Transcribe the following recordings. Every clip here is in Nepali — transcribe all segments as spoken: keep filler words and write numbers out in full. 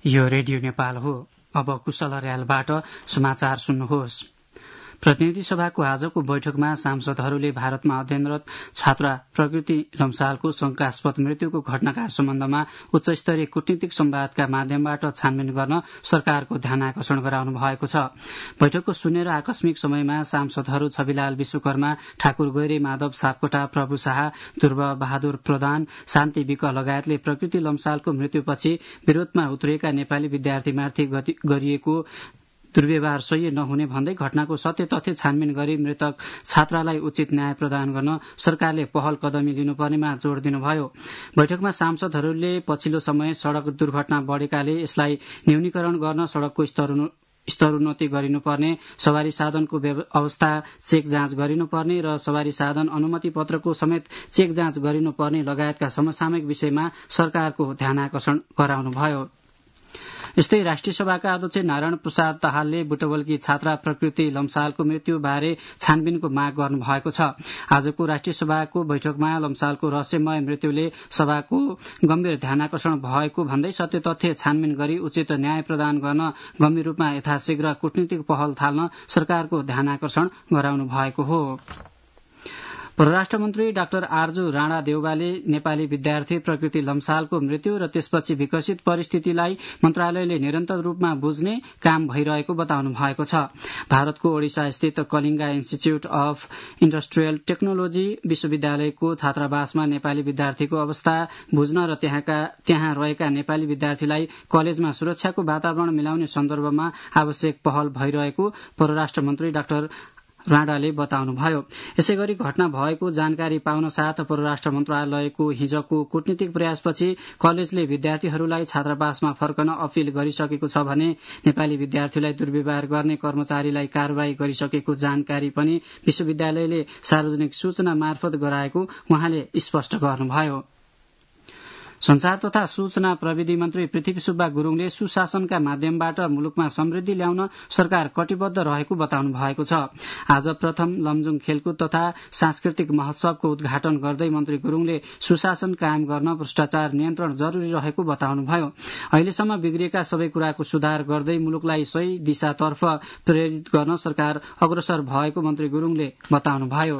यो रेडियो नेपाल हो। अब कुशल अर्यालबाट समाचार सुन्नुहोस्। प्रतिनिधि सभाको आजको बैठकमा सांसदहरूले भारतमा अध्ययनरत छात्रा प्रकृति लम्सालको शंकास्पद मृत्युको घटनाका सम्बन्धमा उच्चस्तरीय कूटनीतिक संवादका माध्यमबाट छानबिन गर्न सरकारको ध्यानाकर्षण गराउनु भएको छ। बैठकको शून्य र आकस्मिक समयमा सांसदहरू छविलाल विश्वकर्मा, ठाकुर गैरे, माधव सापकोटा, प्रभु शाह, ध्रुव बहादुर प्रधान, शान्ति विक लगायतले प्रकृति लम्सालको मृत्युपछि विरोधमा उत्रिएका नेपाली विद्यार्थीमाथि गरिएको दुर्व्यवहार सही नहुने भन्दै घटनाको सत्य तथ्य छानबिन गरी मृतक छात्रालाई उचित न्याय प्रदान गर्न सरकारले पहल कदमी लिनुपर्नेमा जोड़ दिनुभयो। बैठकमा सांसदहरूले पछिल्लो समय सड़क दुर्घटना बढ़ेकाले यसलाई न्यूनीकरण गर्न सड़कको स्तरोन्नति गरिनुपर्ने, सवारी साधनको अवस्था चेक जाँच गरिनुपर्ने र सवारी साधन अनुमति पत्रको समेत चेक जाँच गरिनुपर्ने लगायतका समसामयिक विषयमा सरकारको ध्यानाकर्षण गराउनुभयो। यस्तै राष्ट्रिय सभाका अध्यक्ष नारायण प्रसाद दाहालले बुटवलकी छात्रा प्रकृति लम्सालको मृत्यु बारे छानबिनको माग गर्नु भएको छ। आजको राष्ट्रिय सभाको बैठकमा लम्सालको रहस्यमय मृत्युले सभाको गम्भीर ध्यानाकर्षण भएको भन्दै सत्य तथ्य छानबिन गरी उचित न्याय प्रदान गर्न गम्भीर रूपमा यथाशीघ्र कूटनीतिक पहल थाल्न सरकारको ध्यानाकर्षण गराउनु भएको हो। परराष्ट्र मन्त्री डाक्टर आर्जु राणा देउवाले नेपाली विद्यार्थी प्रकृति लम्सालको मृत्यु र त्यसपछि विकसित परिस्थितिलाई मन्त्रालयले निरन्तर रूपमा बुझ्ने काम भइरहेको बताउनु भएको छ। भारतको ओडिसा स्थित Kalinga institute of industrial technology विश्वविद्यालयको छात्रावासमा नेपाली विद्यार्थीको अवस्था बुझ्न र त्यहाँका त्यहाँ रहेका नेपाली विद्यार्थीलाई कलेजमा सुरक्षाको वातावरण मिलाउने सन्दर्भमा आवश्यक पहल भइरहेको परराष्ट्र मन्त्री डाक्टर राणाले बताउनुभयो। यसैगरी घटना भएको जानकारी पाउन साथ परराष्ट्र मन्त्रालयको हिजको कूटनीतिक प्रयासपछि कलेजले विद्यार्थीहरूलाई छात्रावासमा फर्कन अपील गरिसकेको छ भने नेपाली विद्यार्थीलाई दुर्व्यवहार गर्ने कर्मचारीलाई कार्यवाही गरिसकेको जानकारी पनि विश्वविद्यालयले सार्वजनिक सूचना मार्फत गराएको उहाँले स्पष्ट गर्नुभयो। संचार तथा सूचना प्रविधि मन्त्री पृथ्वी सुब्बा गुरूङले सुशासनका माध्यमबाट मुलुकमा समृद्धि ल्याउन सरकार कटिबद्ध रहेको बताउनु भएको छ। आज प्रथम लमजुङ खेलकुद तथा सांस्कृतिक महोत्सवको उद्घाटन गर्दै मन्त्री गुरूङले सुशासन कायम गर्न भ्रष्टाचार नियन्त्रण जरूरी रहेको बताउनुभयो। अहिलेसम्म बिग्रिएका सबै कुराको सुधार गर्दै मुलुकलाई सही दिशातर्फ प्रेरित गर्न सरकार अग्रसर भएको मन्त्री गुरूङले बताउनुभयो।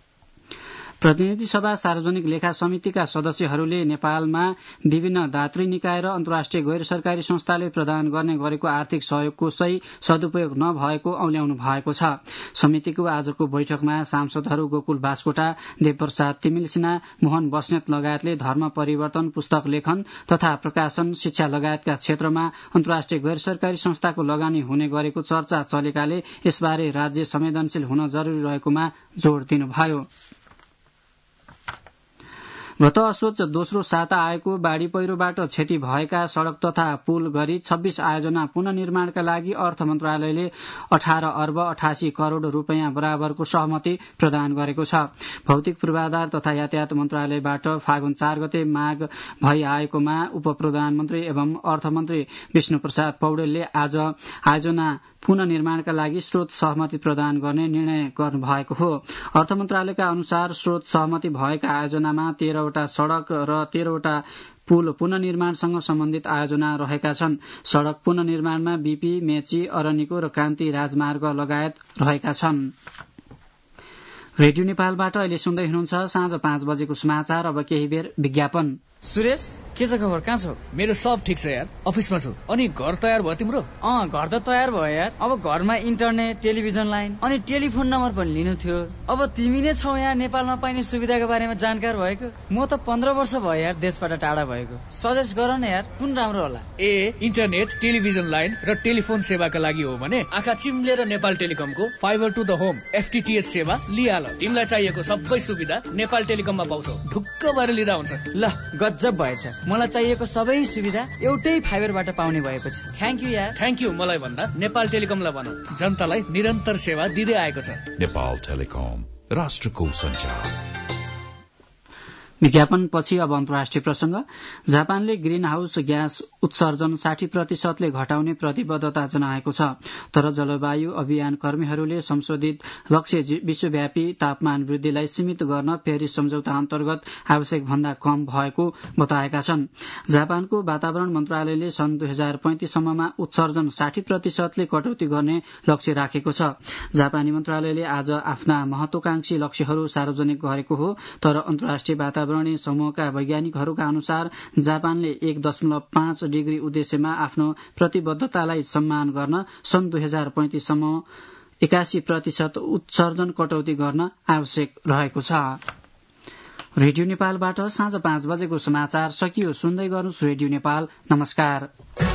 प्रतिनिधि सभा सार्वजनिक लेखा समितिका सदस्यहरूले नेपालमा विभिन्न दात्री निकाय र अन्तर्राष्ट्रिय गैर सरकारी संस्थाले प्रदान गर्ने गरेको आर्थिक सहयोगको सही सदुपयोग नभएको औल्याउनु भएको छ। समितिको आजको बैठकमा सांसदहरू गोकुल बास्कोटा, देवप्रसाद तिमिल सिन्हा, मोहन बस्नेत लगायतले धर्म परिवर्तन, पुस्तक लेखन तथा प्रकाशन, शिक्षा लगायतका क्षेत्रमा अन्तर्राष्ट्रिय गैर सरकारी संस्थाको लगानी हुने गरेको चर्चा चलेकाले यसबारे राज्य संवेदनशील हुन जरूरी रहेकोमा जोड़ दिनुभयो। गत असोज दोस्रो साता आएको बाढ़ी पहिरोबाट क्षति भएका सड़क तथा पुल गरी छब्बीस आयोजना पुननिर्माणका लागि अर्थ मन्त्रालयले अठार अर्ब अठासी करोड़ रूपियाँ बराबरको सहमति प्रदान गरेको छ। भौतिक पूर्वाधार तथा यातायात मन्त्रालयबाट फागुन चार गते माग भई आएकोमा उप प्रधानमन्त्री एवं अर्थमन्त्री विष्णु प्रसाद पौडेलले आज आयोजना पुननिर्माणका लागि स्रोत सहमति प्रदान गर्ने निर्णय गर्नुभएको हो। अर्थ मन्त्रालयका अनुसार स्रोत सहमति भएका आयोजनामा तेह्रवटा सड़क र तेह्रवटा पुल पुननिर्माणसँग सम्बन्धित आयोजना रहेका छन्। सड़क पुननिर्माणमा बीपी, मेची, अरनिको र कान्ति राजमार्ग लगायत रहेका छन्। रेडियो नेपालबाट अहिले सुन्दै हुनुहुन्छ साँझ पाँच बजेको समाचार। अब केही बेर विज्ञापन। सुरेश, के छ खबर? कहाँ छौ? मेरो सब ठिक छ यार, अफिसमा छु। अनि घर तयार भयो तिम्रो? अँ, घर त तयार भयो यार। अब घरमा इन्टरनेट, टेलिभिजन लाइन अनि टेलिफोन नम्बर पनि लिनु थियो। अब तिमी नै छौ यहाँ नेपालमा पाइने सुविधाको बारेमा जानकार भएको। म त पन्ध्र वर्ष भयो यार देशबाट टाढा भएको। सजेस्ट गर न यार, कुन राम्रो होला? ए, इन्टरनेट, टेलिभिजन लाइन र टेलिफोन सेवाका लागि हो भने आँखा चिम्लेर नेपाल टेलिकमको fibre to the home FTTH सेवा लिहाल। तिमीलाई चाहिएको सबै सुविधा नेपाल टेलिकममा पाउँछौ। ढुक्क भएर लिँदा हुन्छ। ल, गजब भएछ। मलाई चाहिएको सबै सुविधा एउटै फाइबरबाट पाउने भएपछि थ्याङ्क यू यार। थ्याङ्क यू मलाई भन्दा नेपाल टेलिकमलाई भन, जनतालाई निरन्तर सेवा दिँदै आएको छ। नेपाल टेलिकम, राष्ट्रको सञ्चार। विज्ञापनपछि अब अन्तर्राष्ट्रिय प्रसंग। जापानले ग्रीन हाउस ग्यास उत्सर्जन साठी प्रतिशतले घटाउने प्रतिबद्धता जनाएको छ, तर जलवायु अभियान कर्मीहरूले संशोधित लक्ष्य विश्वव्यापी तापमान वृद्धिलाई सीमित गर्न पेरिस सम्झौता अन्तर्गत आवश्यक भन्दा कम भएको बताएका छन्। जापानको वातावरण मन्त्रालयले सन् दुई हजार पैंतिससम्ममा उत्सर्जन साठी प्रतिशतले कटौती गर्ने लक्ष्य राखेको छ। जापानी मन्त्रालयले आज आफ्ना महत्वाकांक्षी लक्ष्यहरू सार्वजनिक गरेको हो, तर अन्तर्राष्ट्रिय वातावरणीय समूहका वैज्ञानिकहरूका अनुसार जापानले एक दशमलव पाँच डिग्री उद्देश्यमा आफ्नो प्रतिबद्धतालाई सम्मान गर्न सन् दुई हजार पैंतिससम्म एकासी प्रतिशत उत्सर्जन कटौती गर्न आवश्यक रहेको छ। रेडियो नेपालबाट साँझ पाँच बजेको समाचार सकियो। सुन्दै गर्नुहोस् रेडियो नेपाल। नमस्कार।